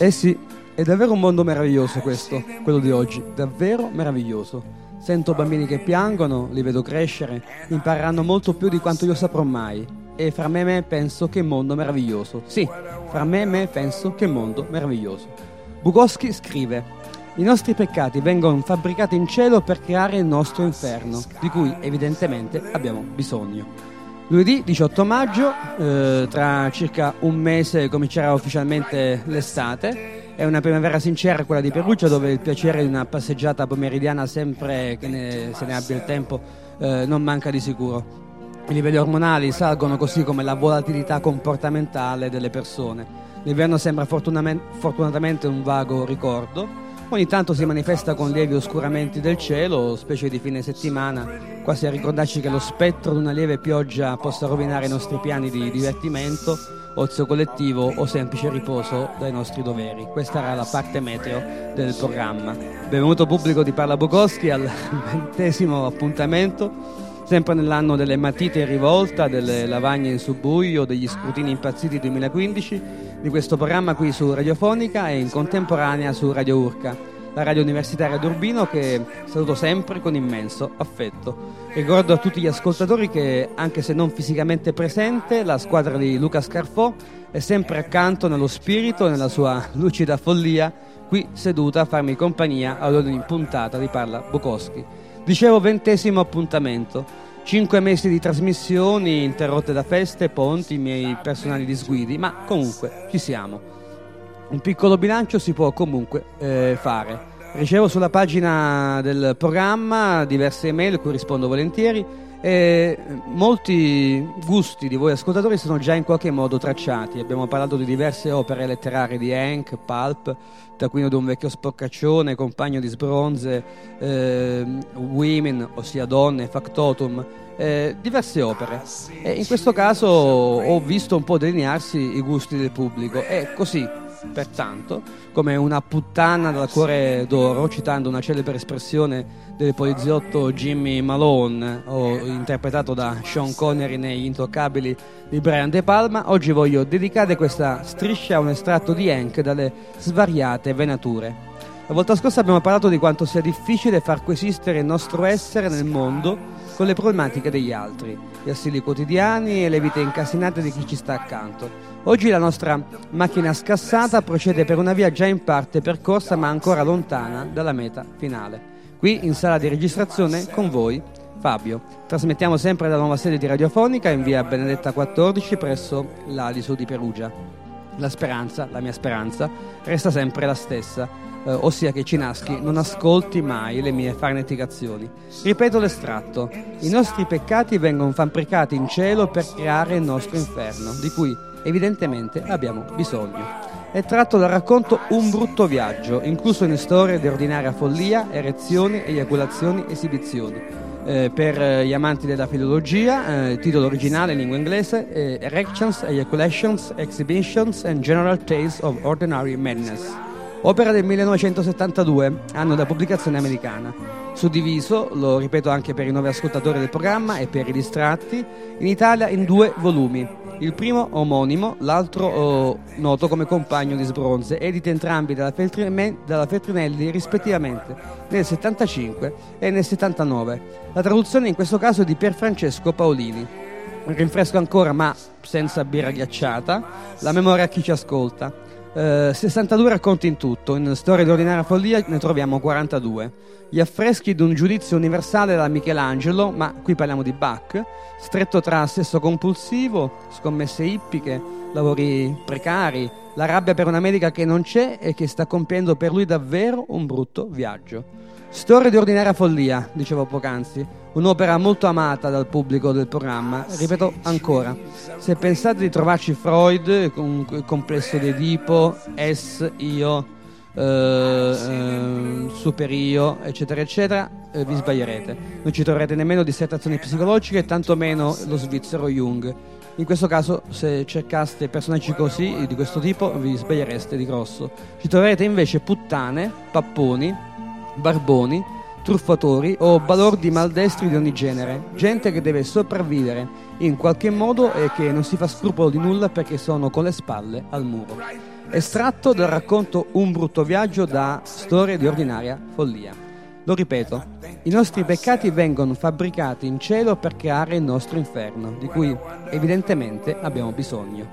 Eh sì, è davvero un mondo meraviglioso questo, quello di oggi, davvero meraviglioso. Sento bambini che piangono, li vedo crescere, impareranno molto più di quanto io saprò mai. E fra me e me penso che mondo meraviglioso. Sì, fra me e me penso che mondo meraviglioso. Bukowski scrive: i nostri peccati vengono fabbricati in cielo per creare il nostro inferno, di cui evidentemente abbiamo bisogno. Lunedì 18 maggio, tra circa un mese comincerà ufficialmente l'estate. È una primavera sincera quella di Perugia, dove il piacere di una passeggiata pomeridiana sempre che se ne abbia il tempo non manca di sicuro. I livelli ormonali salgono così come la volatilità comportamentale delle persone. L'inverno sembra fortunatamente un vago ricordo. Ogni tanto si manifesta con lievi oscuramenti del cielo, specie di fine settimana, quasi a ricordarci che lo spettro di una lieve pioggia possa rovinare i nostri piani di divertimento, ozio collettivo o semplice riposo dai nostri doveri. Questa era la parte meteo del programma. Benvenuto pubblico di Parla Bukowski al 20° appuntamento, sempre nell'anno delle matite in rivolta, delle lavagne in subbuglio, degli scrutini impazziti 2015, di questo programma qui su Radiofonica e in contemporanea su Radio Urca, la radio universitaria d'Urbino, che saluto sempre con immenso affetto. Ricordo a tutti gli ascoltatori che, anche se non fisicamente presente, la squadra di Luca Scarfò è sempre accanto nello spirito e nella sua lucida follia, qui seduta a farmi compagnia ad ogni puntata di Parla Bukowski. Dicevo 20° appuntamento. 5 mesi di trasmissioni interrotte da feste, ponti, miei personali disguidi, ma comunque ci siamo. Un piccolo bilancio si può comunque fare. Ricevo sulla pagina del programma diverse email a cui rispondo volentieri e molti gusti di voi ascoltatori sono già in qualche modo tracciati. Abbiamo parlato di diverse opere letterarie di Hank, Pulp, Taccuino di un vecchio sporcaccione, Compagno di sbronze, Women, ossia Donne, Factotum, diverse opere. E in questo caso ho visto un po' delinearsi i gusti del pubblico e così, pertanto, come una puttana dal cuore d'oro, citando una celebre espressione del poliziotto Jimmy Malone, interpretato da Sean Connery negli Intoccabili di Brian De Palma, oggi voglio dedicare questa striscia a un estratto di Hank dalle svariate venature. La volta scorsa abbiamo parlato di quanto sia difficile far coesistere il nostro essere nel mondo con le problematiche degli altri, gli assili quotidiani e le vite incasinate di chi ci sta accanto. Oggi la nostra macchina scassata procede per una via già in parte percorsa ma ancora lontana dalla meta finale. Qui in sala di registrazione con voi Fabio. Trasmettiamo sempre dalla nuova sede di Radiofonica in via Benedetta 14 presso l'Aliso di Perugia. La speranza, la mia speranza, resta sempre la stessa, ossia che Cinaschi non ascolti mai le mie farneticazioni. Ripeto l'estratto: i nostri peccati vengono fabbricati in cielo per creare il nostro inferno, di cui evidentemente abbiamo bisogno. È tratto dal racconto Un brutto viaggio, incluso in storie di ordinaria follia, erezioni, eiaculazioni, esibizioni. Per gli amanti della filologia, titolo originale in lingua inglese: Erections, Ejaculations, Exhibitions and General Tales of Ordinary Madness. Opera del 1972, anno da pubblicazione americana. Suddiviso, lo ripeto anche per i nuovi ascoltatori del programma e per i distratti, in Italia in 2 volumi. Il primo omonimo, l'altro noto come Compagno di sbronze, editi entrambi dalla Feltrinelli rispettivamente nel 75 e nel 79. La traduzione in questo caso è di Pierfrancesco Paolini. Rinfresco ancora, ma senza birra ghiacciata, la memoria a chi ci ascolta. 62 racconti in tutto, in Storia di ordinaria follia ne troviamo 42. Gli affreschi di un giudizio universale da Michelangelo, ma qui parliamo di Bach, stretto tra sesso compulsivo, scommesse ippiche, lavori precari, la rabbia per un'America che non c'è e che sta compiendo per lui davvero un brutto viaggio. Storia di ordinaria follia, dicevo poc'anzi, un'opera molto amata dal pubblico del programma. Ripeto ancora, se pensate di trovarci Freud, con il complesso di Edipo, io, superio, eccetera eccetera, vi sbaglierete. Non ci troverete nemmeno dissertazioni psicologiche, tantomeno lo svizzero Jung. In questo caso, se cercaste personaggi così, di questo tipo, vi sbagliereste di grosso. Ci troverete invece puttane, papponi, barboni, truffatori o balordi maldestri di ogni genere, gente che deve sopravvivere in qualche modo e che non si fa scrupolo di nulla perché sono con le spalle al muro. estratto dal racconto Un brutto viaggio da Storie di ordinaria follia. Lo ripeto, i nostri peccati vengono fabbricati in cielo per creare il nostro inferno, di cui evidentemente abbiamo bisogno.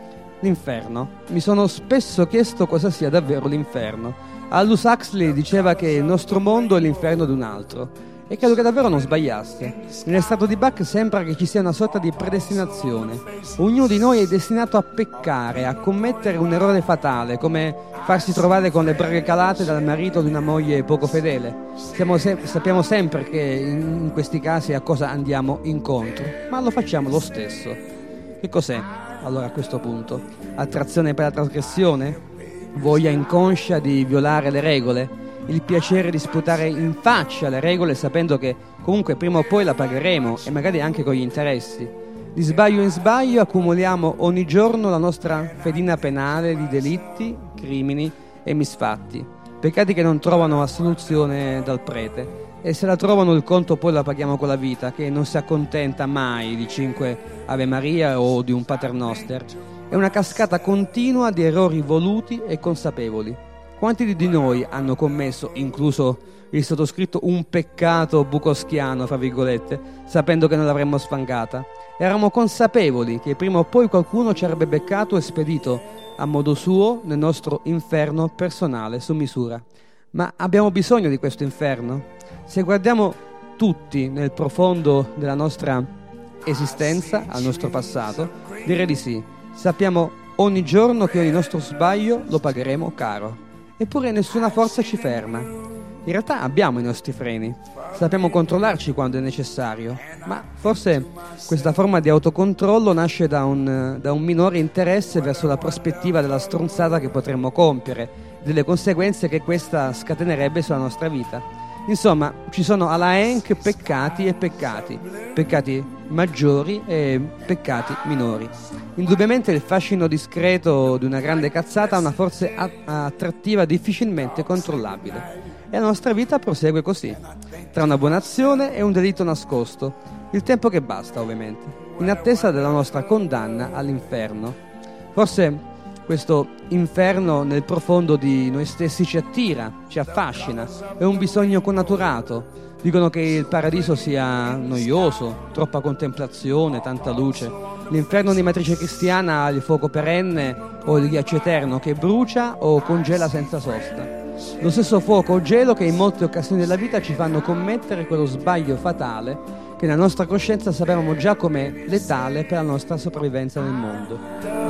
L'inferno. Mi sono spesso chiesto cosa sia davvero l'inferno. Aldous Huxley diceva che il nostro mondo è l'inferno di un altro. E credo che davvero non sbagliasse. Nell'estratto di Bach sembra che ci sia una sorta di predestinazione. Ognuno di noi è destinato a peccare, a commettere un errore fatale, come farsi trovare con le braghe calate dal marito di una moglie poco fedele. Sappiamo sempre che in questi casi a cosa andiamo incontro, ma lo facciamo lo stesso. Che cos'è allora a questo punto? Attrazione per la trasgressione? Voglia inconscia di violare le regole? Il piacere di sputare in faccia le regole sapendo che comunque prima o poi la pagheremo e magari anche con gli interessi. Di sbaglio in sbaglio accumuliamo ogni giorno la nostra fedina penale di delitti, crimini e misfatti. Peccati che non trovano assoluzione dal prete e se la trovano il conto poi la paghiamo con la vita che non si accontenta mai di 5 Ave Maria o di un Paternoster. È una cascata continua di errori voluti e consapevoli. Quanti di noi hanno commesso, incluso il sottoscritto, un peccato bukowskiano, fra virgolette, sapendo che non l'avremmo sfangata? Eravamo consapevoli che prima o poi qualcuno ci avrebbe beccato e spedito a modo suo nel nostro inferno personale su misura. Ma abbiamo bisogno di questo inferno? Se guardiamo tutti nel profondo della nostra esistenza, al nostro passato, direi di sì. Sappiamo ogni giorno che ogni nostro sbaglio lo pagheremo caro. Eppure nessuna forza ci ferma. In realtà abbiamo i nostri freni, sappiamo controllarci quando è necessario, ma forse questa forma di autocontrollo nasce da un minore interesse verso la prospettiva della stronzata che potremmo compiere, delle conseguenze che questa scatenerebbe sulla nostra vita. Insomma, ci sono alla Henk peccati e peccati, peccati maggiori e peccati minori. Indubbiamente il fascino discreto di una grande cazzata ha una forza attrattiva difficilmente controllabile. E la nostra vita prosegue così, tra una buona azione e un delitto nascosto, il tempo che basta ovviamente, in attesa della nostra condanna all'inferno. Forse questo inferno nel profondo di noi stessi ci attira, ci affascina, è un bisogno connaturato. Dicono che il paradiso sia noioso, troppa contemplazione, tanta luce. L'inferno di matrice cristiana ha il fuoco perenne o il ghiaccio eterno che brucia o congela senza sosta. Lo stesso fuoco o gelo che in molte occasioni della vita ci fanno commettere quello sbaglio fatale che nella nostra coscienza sapevamo già come letale per la nostra sopravvivenza nel mondo.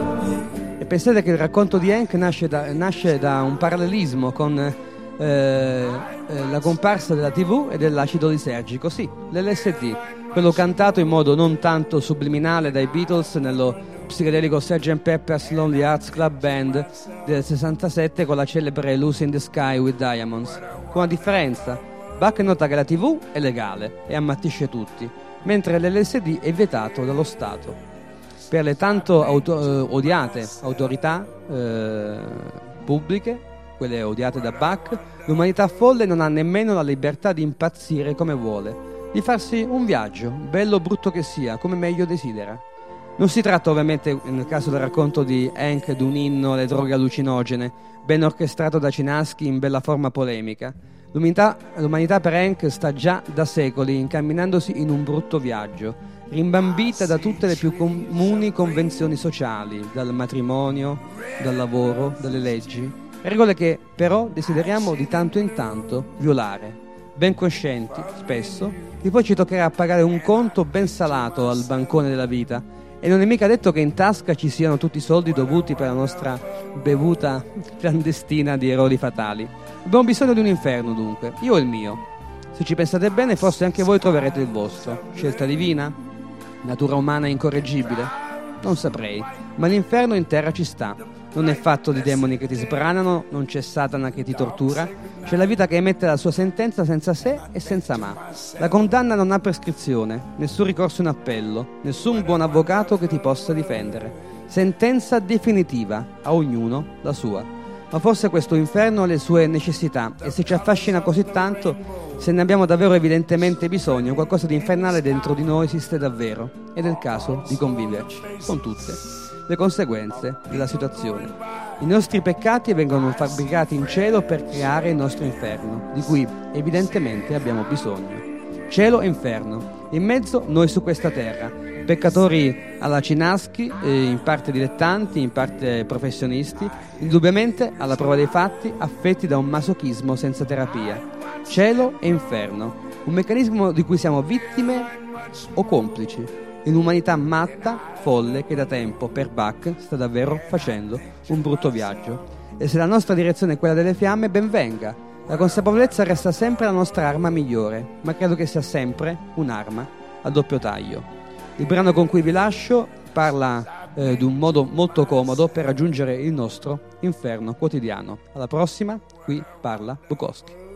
E pensate che il racconto di Henk nasce da un parallelismo con la comparsa della TV e dell'acido lisergico, sì, l'LSD, quello cantato in modo non tanto subliminale dai Beatles nello psichedelico Sgt. Pepper's Lonely Hearts Club Band del 67 con la celebre Lucy in the Sky with Diamonds. Con una differenza: Bach nota che la TV è legale e ammattisce tutti, mentre l'LSD è vietato dallo Stato. Per le tanto odiate autorità pubbliche, quelle odiate da Bach, l'umanità folle non ha nemmeno la libertà di impazzire come vuole, di farsi un viaggio, bello o brutto che sia, come meglio desidera. Non si tratta ovviamente, nel caso del racconto di Henk, di un inno alle droghe allucinogene, ben orchestrato da Cinaski in bella forma polemica. L'umanità per Henk sta già da secoli incamminandosi in un brutto viaggio, rimbambita da tutte le più comuni convenzioni sociali, dal matrimonio, dal lavoro, dalle leggi. Regole che però desideriamo di tanto in tanto violare, ben coscienti, spesso, che poi ci toccherà pagare un conto ben salato al bancone della vita. E non è mica detto che in tasca ci siano tutti i soldi dovuti per la nostra bevuta clandestina di errori fatali. Abbiamo bisogno di un inferno dunque, io ho il mio. Se ci pensate bene forse anche voi troverete il vostro. Scelta divina? Natura umana incorreggibile? Non saprei, ma l'inferno in terra ci sta. Non è fatto di demoni che ti sbranano, non c'è Satana che ti tortura, c'è la vita che emette la sua sentenza senza se e senza ma. La condanna non ha prescrizione, nessun ricorso in appello, nessun buon avvocato che ti possa difendere. Sentenza definitiva, a ognuno la sua. Ma forse questo inferno ha le sue necessità e se ci affascina così tanto, se ne abbiamo davvero evidentemente bisogno, qualcosa di infernale dentro di noi esiste davvero ed è il caso di conviverci con tutte le conseguenze della situazione. I nostri peccati vengono fabbricati in cielo per creare il nostro inferno, di cui evidentemente abbiamo bisogno. Cielo e inferno, in mezzo noi su questa terra, peccatori alla Cinaski, in parte dilettanti, in parte professionisti, indubbiamente alla prova dei fatti, affetti da un masochismo senza terapia. Cielo e inferno, un meccanismo di cui siamo vittime o complici, in un'umanità matta, folle, che da tempo, per Bach, sta davvero facendo un brutto viaggio. E se la nostra direzione è quella delle fiamme, ben venga. La consapevolezza resta sempre la nostra arma migliore, ma credo che sia sempre un'arma a doppio taglio. Il brano con cui vi lascio parla di un modo molto comodo per raggiungere il nostro inferno quotidiano. Alla prossima, qui parla Bukowski.